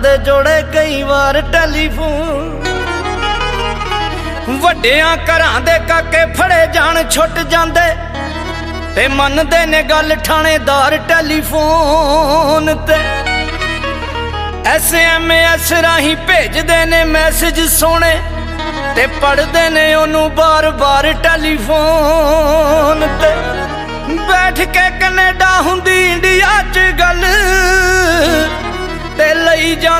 दे जोड़े कई बार टैलीफोन। वड्डियां घरां दे काके फड़े जान छुट जांदे ते मनदे ने गल थानेदार टैलीफोन ते। SMS राही भेजदे ने मैसेज सोने ते पढ़दे ने ओनू बार बार टैलीफोन ते। बैठ के कनेडा हुंदी इंडिया च गल ते लई जा